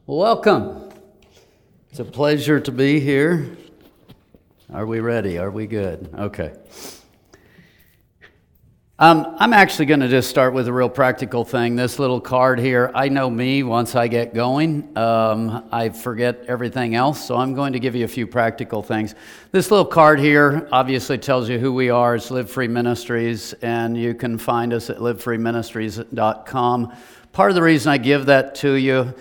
Welcome. It's a pleasure to be here. Are we ready? Are we good? Okay. I'm actually going to just start with a real practical thing. This little card here, I know me, once I get going, I forget everything else, so I'm going to give you a few practical things. This little card here obviously tells you who we are. It's Live Free Ministries, and you can find us at livefreeministries.com. Part of the reason I give that to you,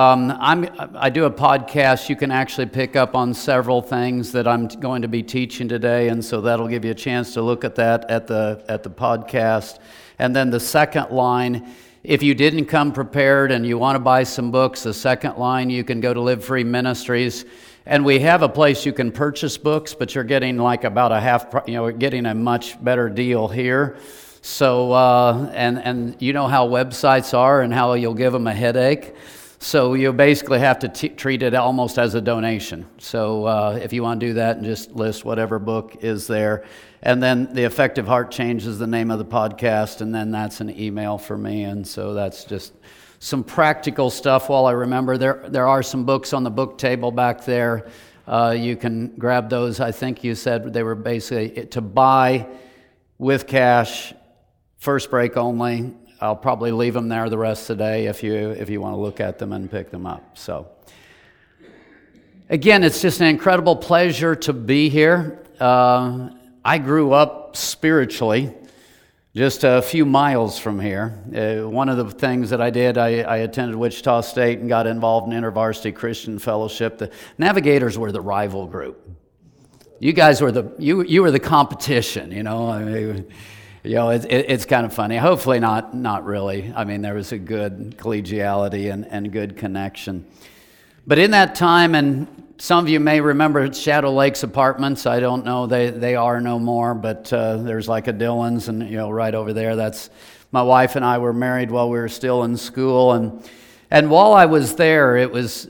I do a podcast. You can actually pick up on several things that I'm going to be teaching today, and so that'll give you a chance to look at that at the podcast. And then the second line, if you didn't come prepared and you want to buy some books, the second line, you can go to Live Free Ministries, and we have a place you can purchase books, but you're getting like about a half, getting a much better deal here. So, and you know how websites are and how you'll give them a headache. So you basically have to treat it almost as a donation. So if you want to do that and just list whatever book is there. And then The Effective Heart Change is the name of the podcast, and then that's an email for me. And so that's just some practical stuff while I remember. There are some books on the book table back there. You can grab those. I think you said they were basically to buy with cash, first break only. I'll probably leave them there the rest of the day if you want to look at them and pick them up. So, again, it's just an incredible pleasure to be here. I grew up spiritually just a few miles from here. One of the things that I did, I attended Wichita State and got involved in InterVarsity Christian Fellowship. The Navigators were the rival group. You guys were you were the competition, I mean, it's kind of funny. Hopefully not really. I mean, there was a good collegiality and good connection. But in that time, and some of you may remember Shadow Lakes Apartments. I don't know, they are no more, but there's like a Dillon's, and right over there, that's my wife and I were married while we were still in school. And while I was there, it was,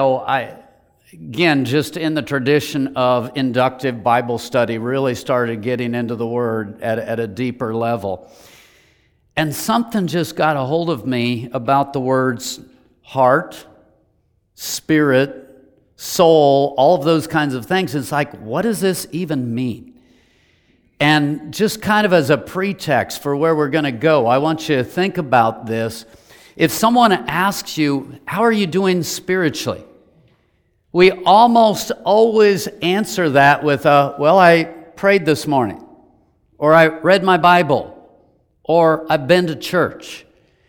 again, just in the tradition of inductive Bible study, really started getting into the Word at a deeper level. And something just got a hold of me about the words heart, spirit, soul, all of those kinds of things. It's like, what does this even mean? And just kind of as a pretext for where we're going to go, I want you to think about this. If someone asks you, how are you doing spiritually? We almost always answer that with well, I prayed this morning, or I read my Bible, or I've been to church.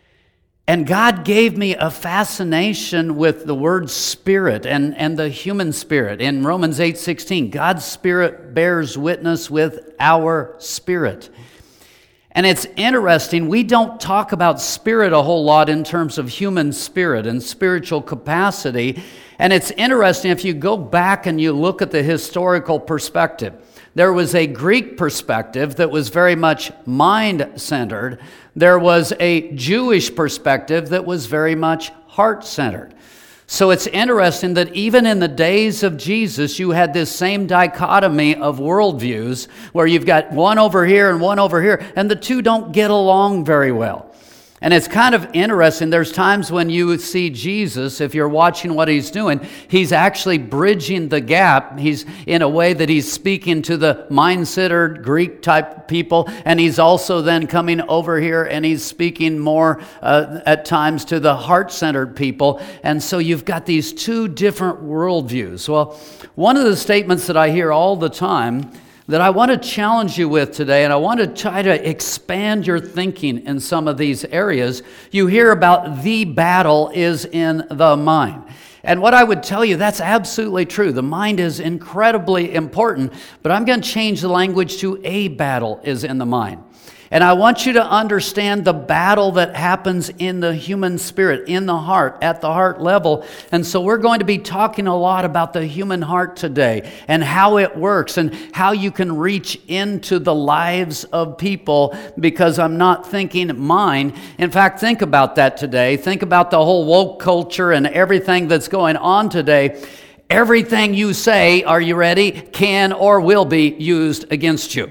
And God gave me a fascination with the word spirit and the human spirit. In Romans 8:16, God's Spirit bears witness with our spirit. And it's interesting, we don't talk about spirit a whole lot in terms of human spirit and spiritual capacity. And it's interesting, if you go back and you look at the historical perspective, there was a Greek perspective that was very much mind-centered. There was a Jewish perspective that was very much heart-centered. So it's interesting that even in the days of Jesus, you had this same dichotomy of worldviews where you've got one over here and one over here, and the two don't get along very well. And it's kind of interesting. There's times when you see Jesus, if you're watching what he's doing, he's actually bridging the gap. He's in a way that he's speaking to the mind-centered Greek-type people, and he's also then coming over here and he's speaking more at times to the heart-centered people. And so you've got these two different worldviews. Well, one of the statements that I hear all the time that I want to challenge you with today, and I want to try to expand your thinking in some of these areas. You hear about the battle is in the mind. And what I would tell you, that's absolutely true. The mind is incredibly important, but I'm going to change the language to a battle is in the mind. And I want you to understand the battle that happens in the human spirit, in the heart, at the heart level. And so we're going to be talking a lot about the human heart today and how it works and how you can reach into the lives of people, because I'm not thinking mine. In fact, think about that today. Think about the whole woke culture and everything that's going on today. Everything you say, are you ready, can or will be used against you.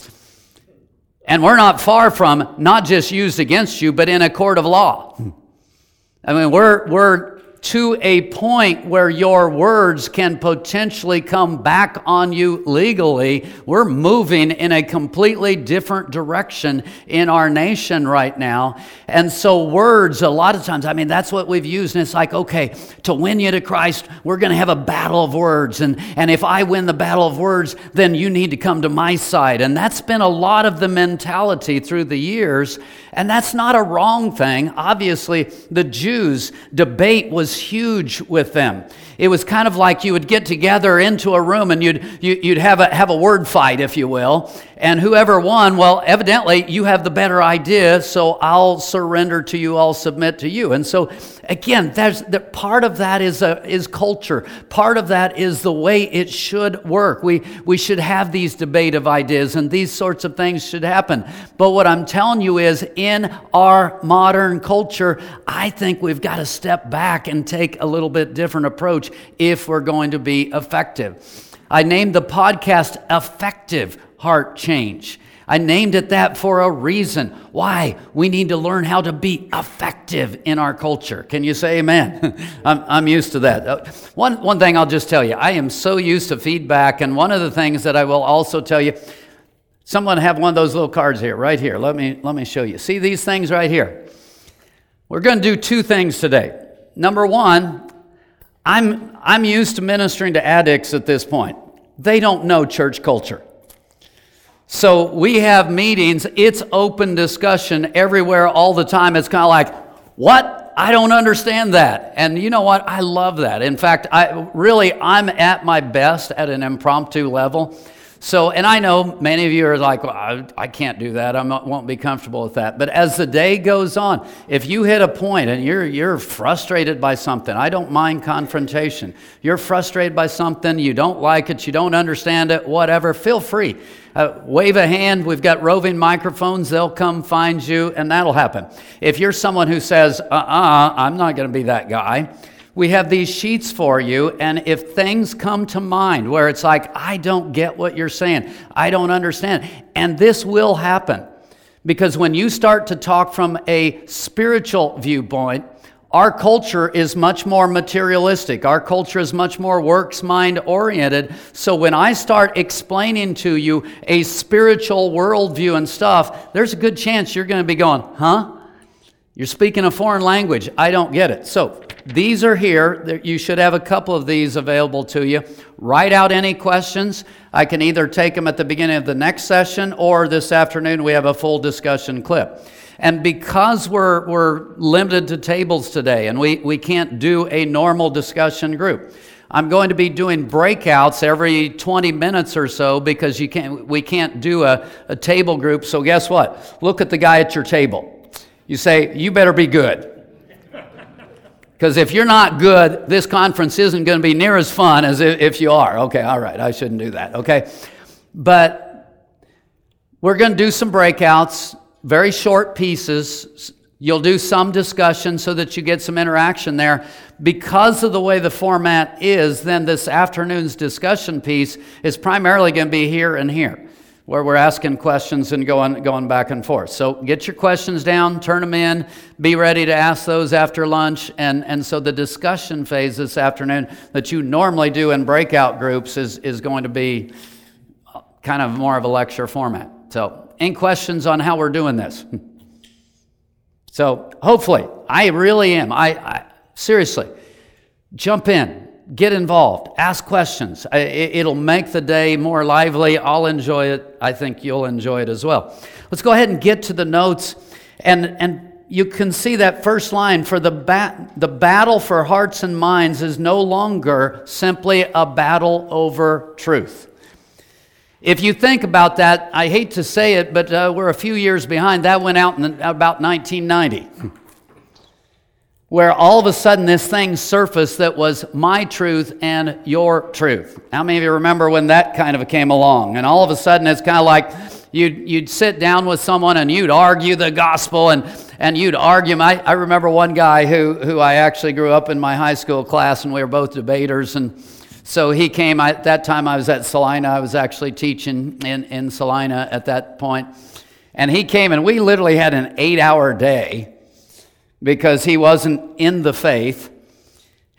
And we're not far from not just used against you, but in a court of law. I mean, we're to a point where your words can potentially come back on you legally. We're moving in a completely different direction in our nation right now. And so words, a lot of times, that's what we've used. And it's like, okay, to win you to Christ, we're going to have a battle of words. And if I win the battle of words, then you need to come to my side. And that's been a lot of the mentality through the years. And that's not a wrong thing. Obviously, the Jews, debate was huge with them. It was kind of like you would get together into a room and you'd have a word fight, if you will. And whoever won, well, evidently you have the better idea, so I'll surrender to you, I'll submit to you. And so, again, part of that is culture. Part of that is the way it should work. We should have these debate of ideas, and these sorts of things should happen. But what I'm telling you is, in our modern culture, I think we've got to step back and take a little bit different approach if we're going to be effective. I named the podcast Effective Heart Change. I named it that for a reason. Why? We need to learn how to be effective in our culture. Can you say amen? I'm used to that. One thing I'll just tell you, I am so used to feedback, and one of the things that I will also tell you, someone have one of those little cards here, right here. Let me show you. See these things right here? We're going to do two things today. Number one, I'm used to ministering to addicts at this point. They don't know church culture. So we have meetings, it's open discussion everywhere all the time. It's kind of like, what? I don't understand that. And you know what? I love that. In fact, I'm at my best at an impromptu level. So, and I know many of you are like, well, I can't do that. Won't be comfortable with that. But as the day goes on, if you hit a point and you're frustrated by something, I don't mind confrontation. You're frustrated by something, you don't like it, you don't understand it, whatever, feel free. Wave a hand. We've got roving microphones. They'll come find you, and that'll happen. If you're someone who says, I'm not going to be that guy, we have these sheets for you, and if things come to mind where it's like, I don't get what you're saying, I don't understand, and this will happen, because when you start to talk from a spiritual viewpoint, our culture is much more materialistic. Our culture is much more works mind oriented. So when I start explaining to you a spiritual worldview and stuff, there's a good chance you're going to be going, huh? You're speaking a foreign language. I don't get it. So these are here. You should have a couple of these available to you. Write out any questions. I can either take them at the beginning of the next session, or this afternoon we have a full discussion clip. And because we're limited to tables today, and we can't do a normal discussion group, I'm going to be doing breakouts every 20 minutes or so, because we can't do a table group. So guess what? Look at the guy at your table. You say, you better be good. Because if you're not good, this conference isn't going to be near as fun as if you are. Okay, all right, I shouldn't do that, okay? But we're going to do some breakouts, very short pieces. You'll do some discussion so that you get some interaction there. Because of the way the format is, then this afternoon's discussion piece is primarily going to be here and here, where we're asking questions and going back and forth. So get your questions down, turn them in, be ready to ask those after lunch. And so the discussion phase this afternoon that you normally do in breakout groups is going to be kind of more of a lecture format. So any questions on how we're doing this? So hopefully, I really am. I seriously, jump in. Get involved. Ask questions. It'll make the day more lively. I'll enjoy it. I think you'll enjoy it as well. Let's go ahead and get to the notes. And you can see that first line, for the battle for hearts and minds is no longer simply a battle over truth. If you think about that, I hate to say it, but we're a few years behind. That went out in about 1990. Where all of a sudden this thing surfaced that was my truth and your truth. How many of you remember when that kind of came along? And all of a sudden it's kind of like you'd sit down with someone and you'd argue the gospel and you'd argue. I remember one guy who I actually grew up in my high school class, and we were both debaters. And so he came. At that time I was at Salina. I was actually teaching in Salina at that point. And he came, and we literally had an 8-hour day, because he wasn't in the faith.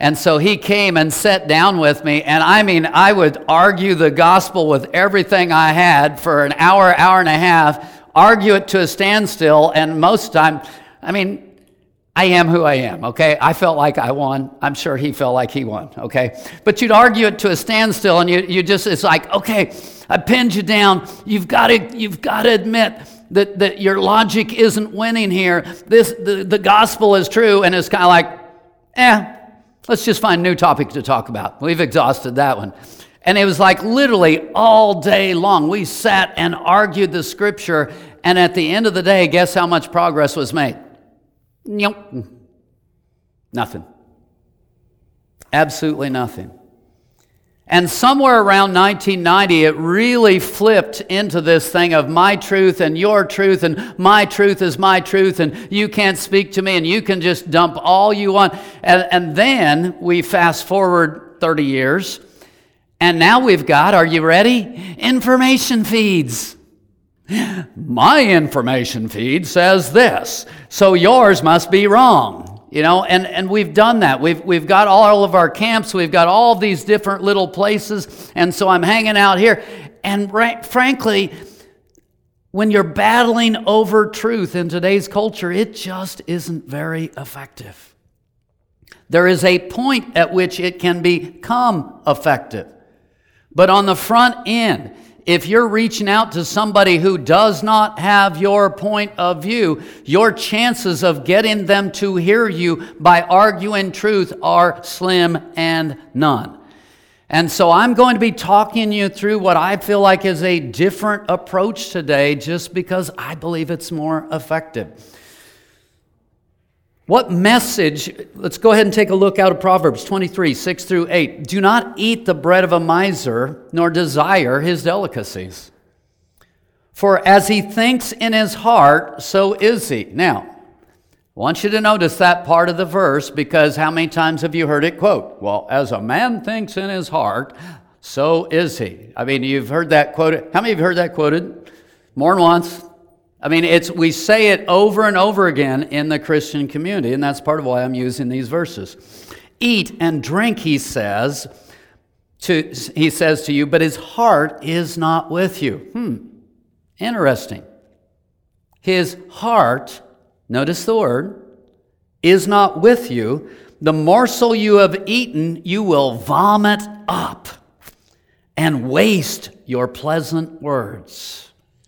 And so he came and sat down with me, and I would argue the gospel with everything I had for an hour, hour and a half, argue it to a standstill, and most of the time, I am who I am, okay? I felt like I won. I'm sure he felt like he won, okay? But you'd argue it to a standstill, and you just, it's like, okay, I pinned you down. You've got to admit that your logic isn't winning here. The gospel is true, and it's kind of like, let's just find a new topic to talk about. We've exhausted that one. And it was like literally all day long. We sat and argued the scripture, and at the end of the day, guess how much progress was made? Nope. Nothing. Absolutely nothing. And somewhere around 1990, it really flipped into this thing of my truth and your truth, and my truth is my truth, and you can't speak to me, and you can just dump all you want. And then we fast forward 30 years, and now we've got, are you ready? Information feeds. My information feed says this, so yours must be wrong. And we've done that. We've got all of our camps. We've got all these different little places. And so I'm hanging out here. And frankly, when you're battling over truth in today's culture, it just isn't very effective. There is a point at which it can become effective. But on the front end, if you're reaching out to somebody who does not have your point of view, your chances of getting them to hear you by arguing truth are slim and none. And so I'm going to be talking you through what I feel like is a different approach today, just because I believe it's more effective. What message, let's go ahead and take a look out of Proverbs 23, 6 through 8. Do not eat the bread of a miser, nor desire his delicacies. For as he thinks in his heart, so is he. Now, I want you to notice that part of the verse, because how many times have you heard it quote? Well, as a man thinks in his heart, so is he. You've heard that quoted. How many of you heard that quoted? More than once. We say it over and over again in the Christian community, and that's part of why I'm using these verses. Eat and drink, he says to you, but his heart is not with you. Interesting. His heart, notice the word, is not with you. The morsel you have eaten, you will vomit up and waste your pleasant words.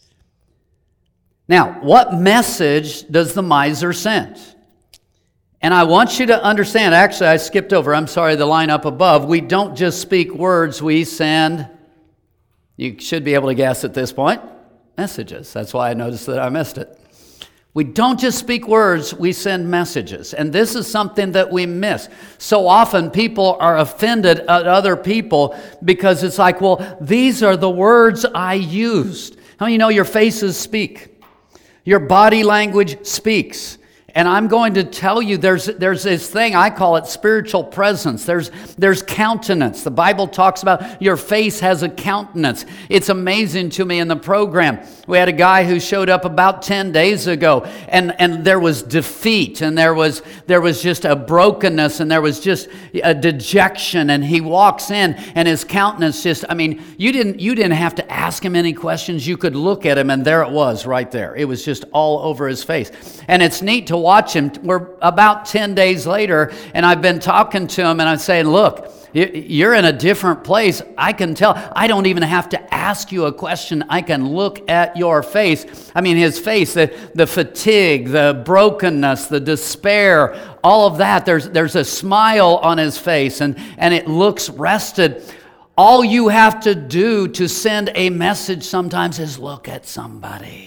Now, what message does the miser send? And I want you to understand, actually I skipped over, I'm sorry, the line up above. We don't just speak words, we send, you should be able to guess at this point, messages. That's why I noticed that I missed it. We don't just speak words, we send messages. And this is something that we miss. So often people are offended at other people because it's like, well, these are the words I used. How many know your faces speak? Your body language speaks. And I'm going to tell you, there's this thing, I call it spiritual presence. There's countenance. The Bible talks about your face has a countenance. It's amazing to me in the program. We had a guy who showed up about 10 days ago, and there was defeat, and there was just a brokenness, and there was just a dejection, and he walks in, and his countenance just, you didn't have to ask him any questions. You could look at him, and there it was right there. It was just all over his face. And it's neat to watch him. We're about 10 days later, and I've been talking to him, and I'm saying, look, you're in a different place. I can tell. I don't even have to ask you a question. I can look at your face. His face, the fatigue, the brokenness, the despair, all of that. There's a smile on his face, and it looks rested. All you have to do to send a message sometimes is look at somebody.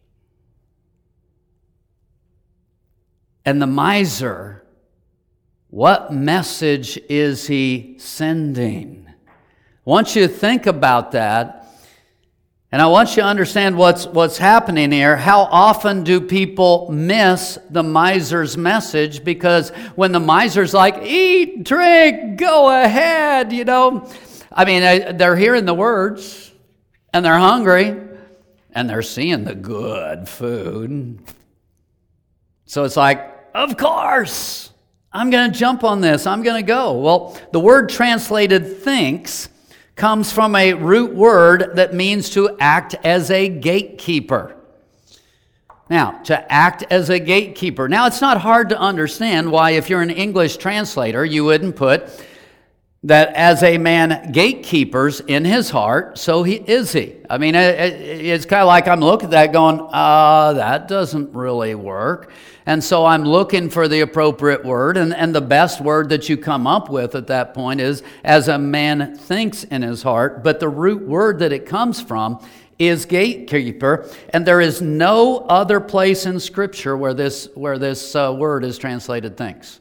And the miser, what message is he sending? I want you to think about that, and I want you to understand what's happening here. How often do people miss the miser's message? Because when the miser's like, eat, drink, go ahead, they're hearing the words, and they're hungry, and they're seeing the good food. So it's like, of course, I'm going to jump on this. I'm going to go. Well, the word translated thinks comes from a root word that means to act as a gatekeeper. Now, to act as a gatekeeper. Now, it's not hard to understand why, if you're an English translator, you wouldn't put that as a man gatekeepers in his heart, so is he. I mean, it's kind of like I'm looking at that going, that doesn't really work. And so I'm looking for the appropriate word, and the best word that you come up with at that point is, as a man thinks in his heart. But the root word that it comes from is gatekeeper, and there is no other place in Scripture where this word is translated thinks.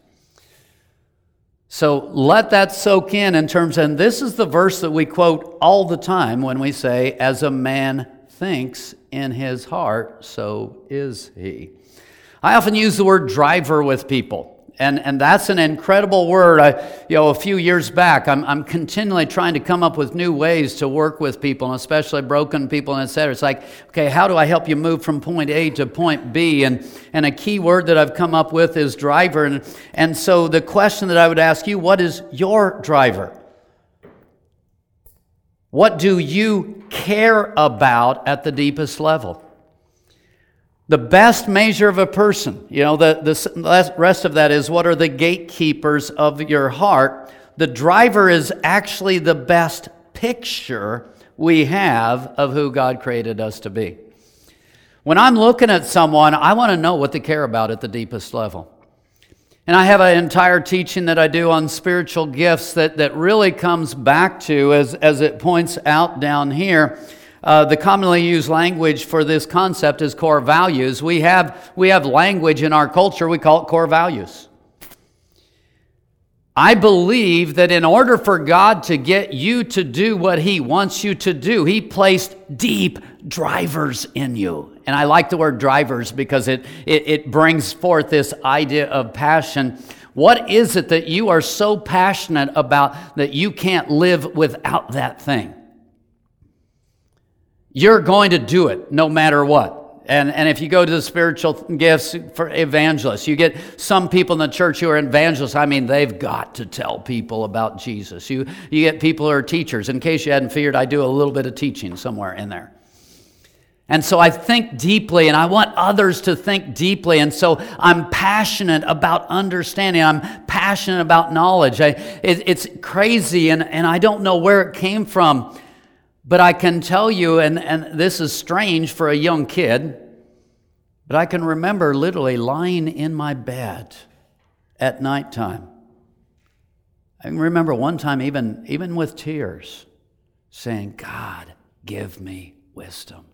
So let that soak in terms, and this is the verse that we quote all the time when we say, as a man thinks in his heart, so is he. I often use the word driver with people. And that's an incredible word. A few years back, I'm continually trying to come up with new ways to work with people, and especially broken people, and et cetera. It's like, okay, how do I help you move from point A to point B? And a key word that I've come up with is driver. And so the question that I would ask you, what is your driver? What do you care about at the deepest level? The best measure of a person, the rest of that is, what are the gatekeepers of your heart? The driver is actually the best picture we have of who God created us to be. When I'm looking at someone, I want to know what they care about at the deepest level. And I have an entire teaching that I do on spiritual gifts that really comes back to, as it points out down here, the commonly used language for this concept is core values. We have language in our culture, we call it core values. I believe that in order for God to get you to do what He wants you to do, He placed deep drivers in you. And I like the word drivers because it brings forth this idea of passion. What is it that you are so passionate about that you can't live without that thing? You're going to do it no matter what. And if you go to the spiritual gifts for evangelists, you get some people in the church who are evangelists. I mean, they've got to tell people about Jesus. You get people who are teachers. In case you hadn't figured, I do a little bit of teaching somewhere in there. And so I think deeply, and I want others to think deeply. And so I'm passionate about understanding. I'm passionate about knowledge. It's crazy, and I don't know where it came from. But I can tell you, and this is strange for a young kid, but I can remember literally lying in my bed at nighttime. I can remember one time, even with tears, saying, God, give me wisdom.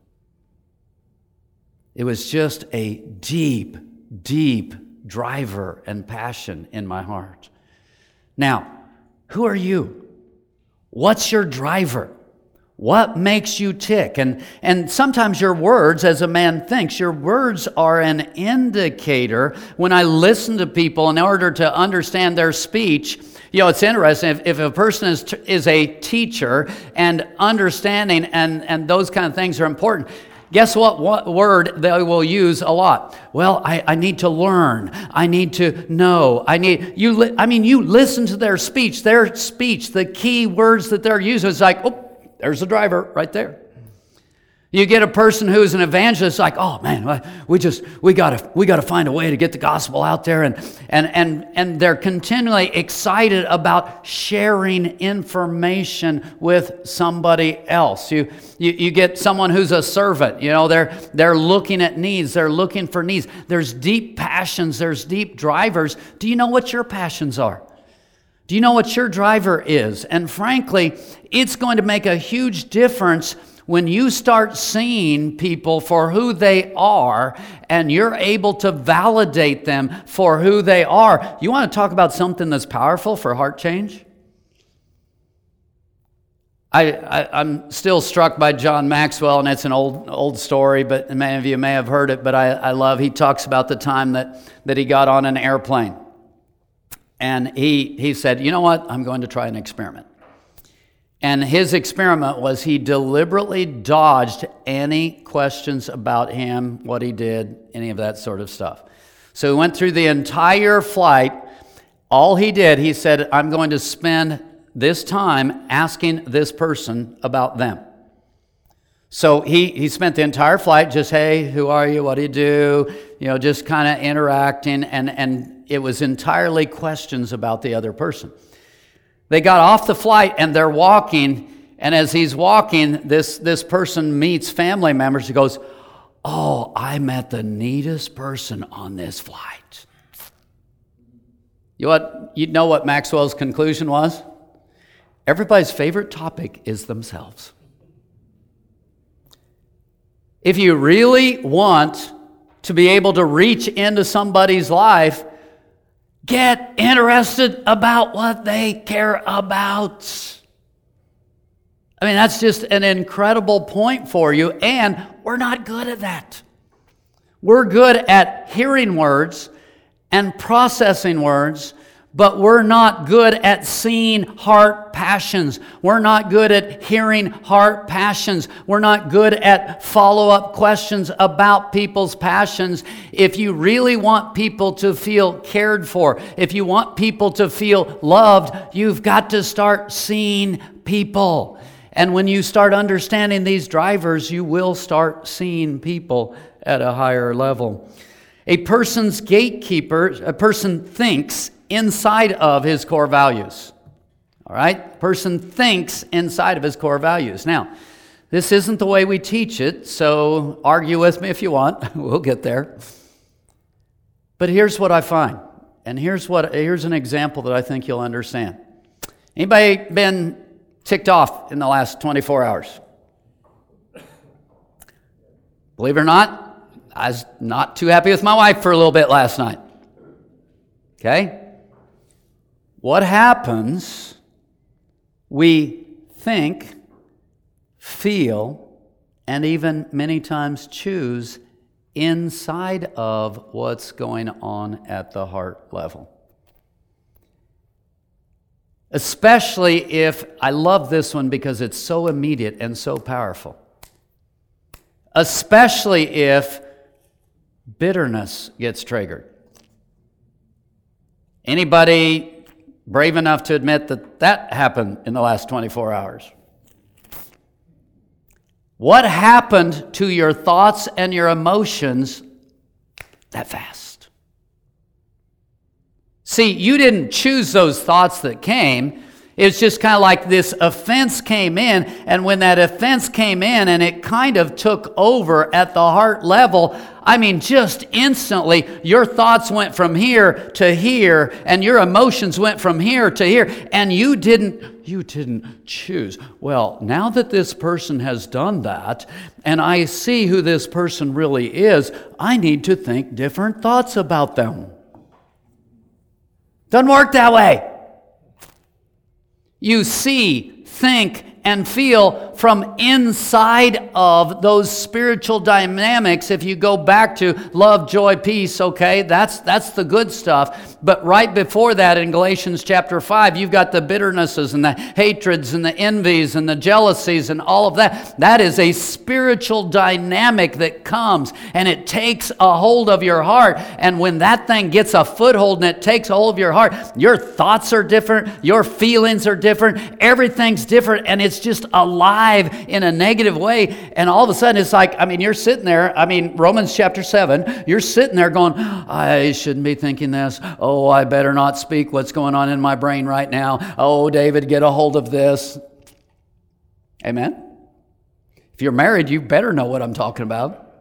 It was just a deep, deep driver and passion in my heart. Now, who are you? What's your driver? What makes you tick? And sometimes your words, as a man thinks, your words are an indicator. When I listen to people in order to understand their speech, it's interesting. If a person is a teacher and understanding and those kind of things are important, guess what word they will use a lot? Well, I need to learn. I need to know. You listen to their speech. The key words that they're using is like, oh, there's the driver right there. You get a person who's an evangelist, like, oh man, we gotta find a way to get the gospel out there, and they're continually excited about sharing information with somebody else. You get someone who's a servant. They're looking at needs. They're looking for needs. There's deep passions. There's deep drivers. Do you know what your passions are? Do you know what your driver is? And frankly, it's going to make a huge difference when you start seeing people for who they are and you're able to validate them for who they are. You want to talk about something that's powerful for heart change? I'm still struck by John Maxwell, and it's an old story, but many of you may have heard it, but I love, he talks about the time that he got on an airplane. And he said, you know what, I'm going to try an experiment. And his experiment was he deliberately dodged any questions about him, what he did, any of that sort of stuff. So he went through the entire flight, All he did, he said, I'm going to spend this time asking this person about them. So he spent the entire flight just, hey, who are you? What do you do? Just kind of interacting, and it was entirely questions about the other person. They got off the flight and they're walking, and as he's walking, this person meets family members. He goes, oh, I met the neatest person on this flight. You know what Maxwell's conclusion was? Everybody's favorite topic is themselves. If you really want to be able to reach into somebody's life, get interested about what they care about. I mean, that's just an incredible point for you, and we're not good at that. We're good at hearing words and processing words, but we're not good at seeing heart passions. We're not good at hearing heart passions. We're not good at follow-up questions about people's passions. If you really want people to feel cared for, if you want people to feel loved, you've got to start seeing people. And when you start understanding these drivers, you will start seeing people at a higher level. A person's gatekeeper, a person thinks inside of his core values. All right? Person thinks inside of his core values. Now, this isn't the way we teach it, so argue with me if you want. We'll get there. But here's what I find, and here's an example that I think you'll understand. Anybody been ticked off in the last 24 hours? Believe it or not, I was not too happy with my wife for a little bit last night. Okay? What happens, we think, feel, and even many times choose inside of what's going on at the heart level. Especially if, I love this one because it's so immediate and so powerful. Especially if bitterness gets triggered. Anybody brave enough to admit that happened in the last 24 hours? What happened to your thoughts and your emotions that fast? See, you didn't choose those thoughts that came. It's just kind of like this offense came in, and when that offense came in and it kind of took over at the heart level, I mean, just instantly, your thoughts went from here to here, and your emotions went from here to here, and you didn't choose. Well, now that this person has done that, and I see who this person really is, I need to think different thoughts about them. Doesn't work that way. You see, think, and feel from inside of those spiritual dynamics. If you go back to love, joy, peace, okay, that's the good stuff. But right before that in Galatians chapter 5, you've got the bitternesses and the hatreds and the envies and the jealousies and all of that. That is a spiritual dynamic that comes and it takes a hold of your heart. And when that thing gets a foothold and it takes a hold of your heart, your thoughts are different, your feelings are different, everything's different, and it's just alive in a negative way. And all of a sudden it's like, I mean, you're sitting there, Romans chapter 7, you're sitting there going, I shouldn't be thinking this. Oh, I better not speak what's going on in my brain right now. Oh, David, get a hold of this. Amen? If you're married, you better know what I'm talking about.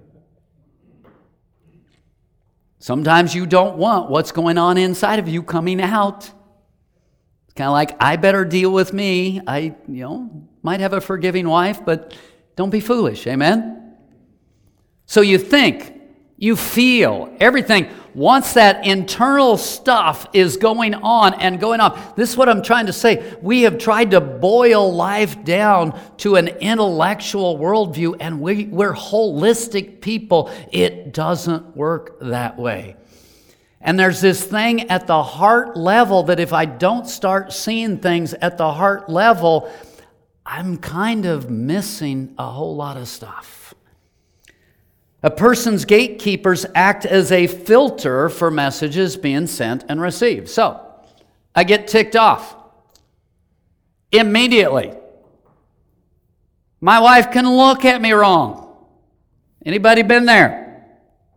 Sometimes you don't want what's going on inside of you coming out. It's kind of like, I better deal with me. I might have a forgiving wife, but don't be foolish. Amen? So you think, you feel, everything. Once that internal stuff is going on and going off, this is what I'm trying to say. We have tried to boil life down to an intellectual worldview, and we're holistic people. It doesn't work that way. And there's this thing at the heart level that if I don't start seeing things at the heart level, I'm kind of missing a whole lot of stuff. A person's gatekeepers act as a filter for messages being sent and received. So, I get ticked off immediately. My wife can look at me wrong. Anybody been there?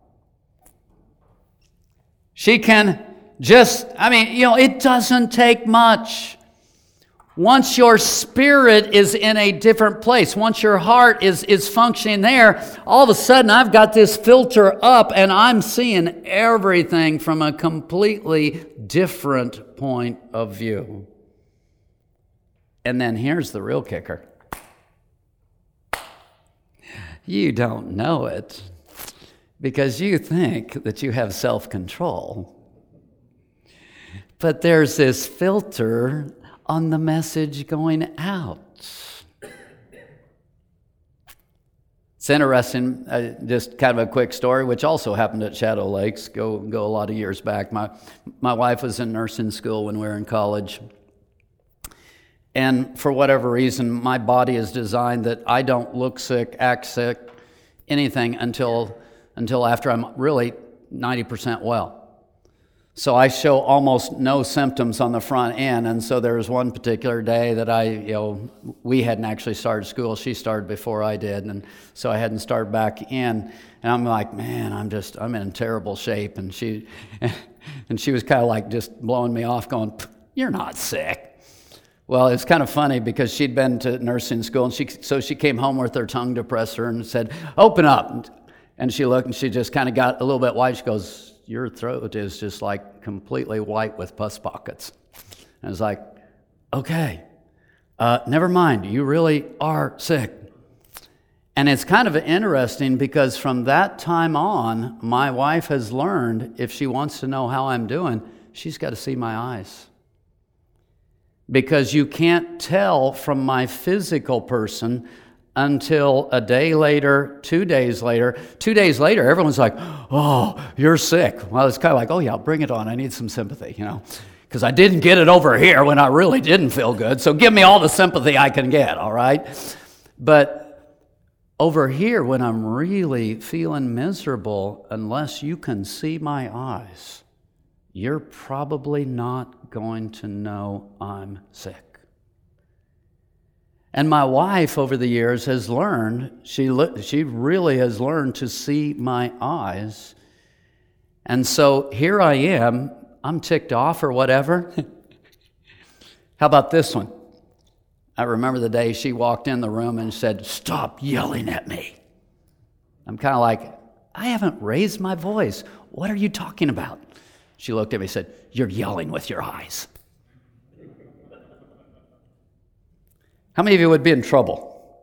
She can it doesn't take much. Once your spirit is in a different place, once your heart is functioning there, all of a sudden I've got this filter up and I'm seeing everything from a completely different point of view. And then here's the real kicker. You don't know it because you think that you have self-control. But there's this filter on the message going out. It's interesting, just kind of a quick story, which also happened at Shadow Lakes, go a lot of years back. My wife was in nursing school when we were in college. And for whatever reason, my body is designed that I don't look sick, act sick, anything until after I'm really 90% well. So I show almost no symptoms on the front end, and so there was one particular day that we hadn't actually started school. She started before I did, and so I hadn't started back in. And I'm like, man, I'm in terrible shape. And she was kind of like just blowing me off, going, "You're not sick." Well, it's kind of funny because she'd been to nursing school, and she came home with her tongue depressor and said, "Open up." And she looked, and she just kind of got a little bit white. She goes, "Your throat is just like completely white with pus pockets." And I was like, okay, never mind. You really are sick. And it's kind of interesting because from that time on, my wife has learned if she wants to know how I'm doing, she's got to see my eyes. Because you can't tell from my physical person until a day later, 2 days later. 2 days later, everyone's like, "Oh, you're sick." Well, it's kind of like, "Oh yeah, bring it on. I need some sympathy, because I didn't get it over here when I really didn't feel good. So give me all the sympathy I can get, all right?" But over here, when I'm really feeling miserable, unless you can see my eyes, you're probably not going to know I'm sick. And my wife over the years has learned, she really has learned to see my eyes. And so here I am, I'm ticked off or whatever. How about this one? I remember the day she walked in the room and said, "Stop yelling at me." I'm kind of like, "I haven't raised my voice. What are you talking about?" She looked at me and said, "You're yelling with your eyes." How many of you would be in trouble?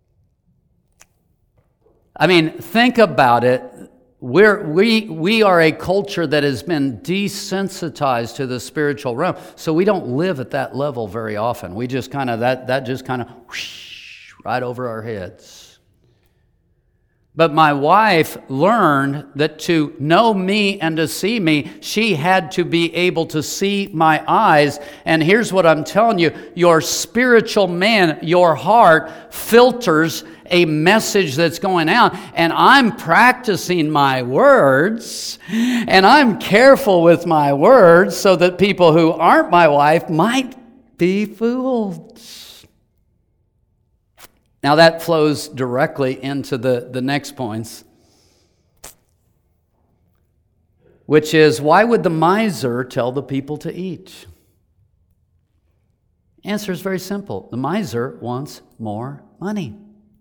I mean, think about it. We are a culture that has been desensitized to the spiritual realm, so we don't live at that level very often. We just kind of, that just kind of whoosh, right over our heads. But my wife learned that to know me and to see me, she had to be able to see my eyes. And here's what I'm telling you, your spiritual man, your heart filters a message that's going out. And I'm practicing my words, and I'm careful with my words so that people who aren't my wife might be fooled. Now that flows directly into the next points, which is, why would the miser tell the people to eat? Answer is very simple. The miser wants more money.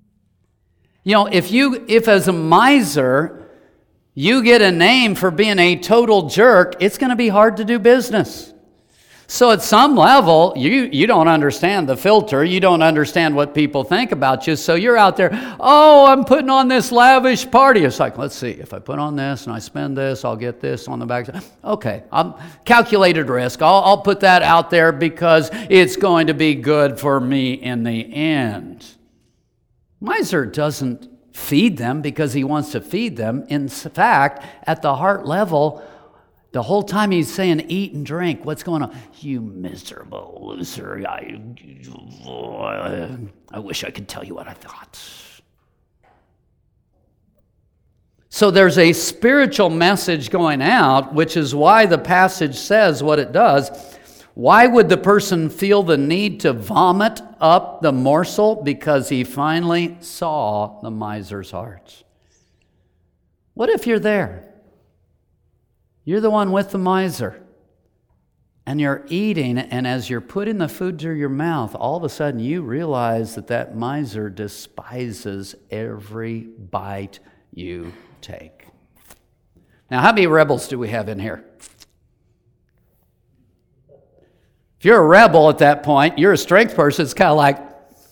If as a miser you get a name for being a total jerk, it's going to be hard to do business. So at some level, you don't understand the filter. You don't understand what people think about you. So you're out there, "Oh, I'm putting on this lavish party." It's like, let's see, if I put on this and I spend this, I'll get this on the back. Okay, calculated risk. I'll put that out there because it's going to be good for me in the end. Miser doesn't feed them because he wants to feed them. In fact, at the heart level, the whole time he's saying, "Eat and drink." What's going on? "You miserable loser. I wish I could tell you what I thought." So there's a spiritual message going out, which is why the passage says what it does. Why would the person feel the need to vomit up the morsel? Because he finally saw the miser's heart. What if you're there? You're the one with the miser. And you're eating, and as you're putting the food to your mouth, all of a sudden you realize that miser despises every bite you take. Now, how many rebels do we have in here? If you're a rebel at that point, you're a strength person, it's kind of like,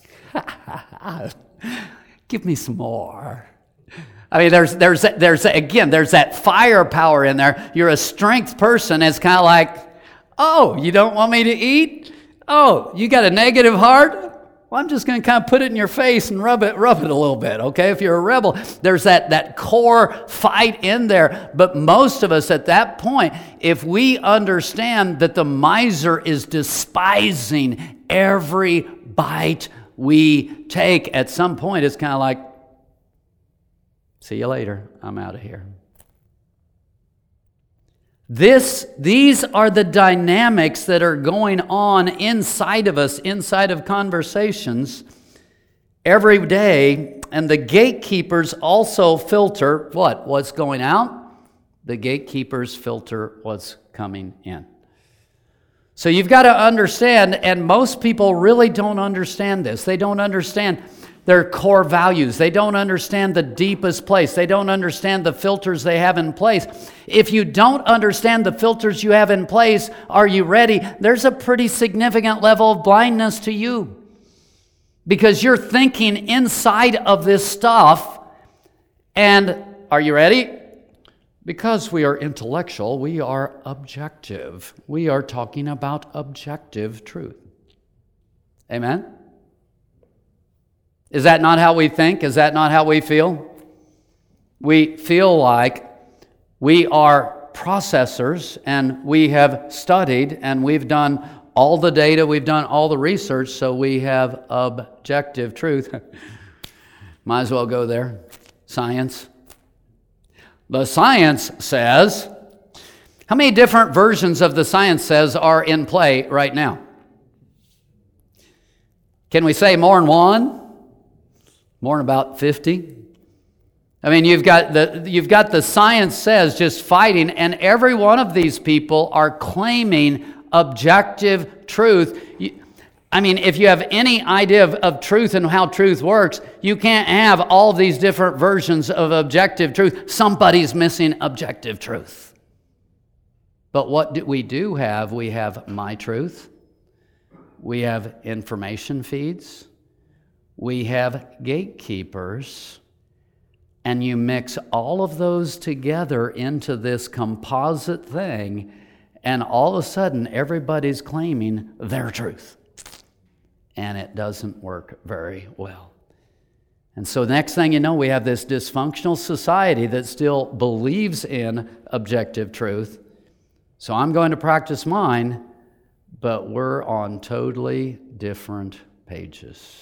give me some more. I mean, there's that firepower in there. You're a strength person, it's kind of like, oh, you don't want me to eat? Oh, you got a negative heart? Well, I'm just going to kind of put it in your face and rub it a little bit, okay? If you're a rebel, there's that core fight in there. But most of us at that point, if we understand that the miser is despising every bite we take, at some point it's kind of like, see you later, I'm out of here. These are the dynamics that are going on inside of us, inside of conversations every day. And the gatekeepers also filter what? What's going out? The gatekeepers filter what's coming in. So you've got to understand, and most people really don't understand this. They don't understand their core values. They don't understand the deepest place. They don't understand the filters they have in place. If you don't understand the filters you have in place, are you ready? There's a pretty significant level of blindness to you. Because you're thinking inside of this stuff, and are you ready? Because we are intellectual, we are objective. We are talking about objective truth. Amen? Is that not how we think? Is that not how we feel? We feel like we are processors, and we have studied, and we've done all the data, we've done all the research, so we have objective truth. Might as well go there. Science. The science says, how many different versions of the science says are in play right now? Can we say more than one? More than about 50? I mean, you've got the science says just fighting, and every one of these people are claiming objective truth. I mean, if you have any idea of truth and how truth works, you can't have all of these different versions of objective truth. Somebody's missing objective truth. But what do we have? We have my truth. We have information feeds. We have gatekeepers, and you mix all of those together into this composite thing, and all of a sudden everybody's claiming their truth. And it doesn't work very well. And so the next thing you know, we have this dysfunctional society that still believes in objective truth. So I'm going to practice mine, but we're on totally different pages.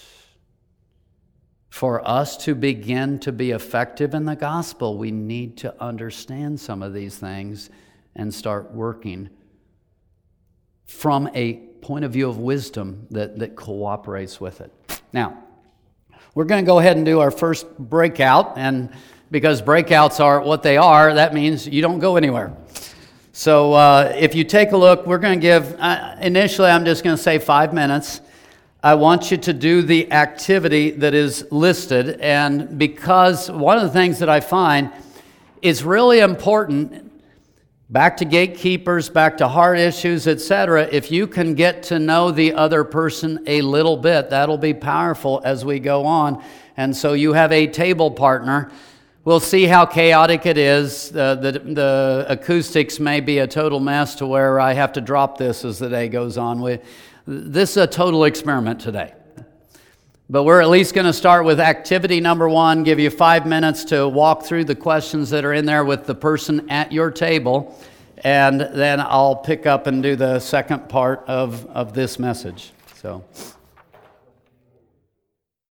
For us to begin to be effective in the gospel, we need to understand some of these things and start working from a point of view of wisdom that cooperates with it. Now, we're going to go ahead and do our first breakout, and because breakouts are what they are, that means you don't go anywhere. So if you take a look, we're going to give, initially I'm just going to say 5 minutes. I want you to do the activity that is listed, and because one of the things that I find is really important, back to gatekeepers, back to heart issues, etc., if you can get to know the other person a little bit, that'll be powerful as we go on. And so you have a table partner. We'll see how chaotic it is. The acoustics may be a total mess to where I have to drop this as the day goes on. This is a total experiment today. But we're at least going to start with activity number 1, give you 5 minutes to walk through the questions that are in there with the person at your table, and then I'll pick up and do the second part of this message. So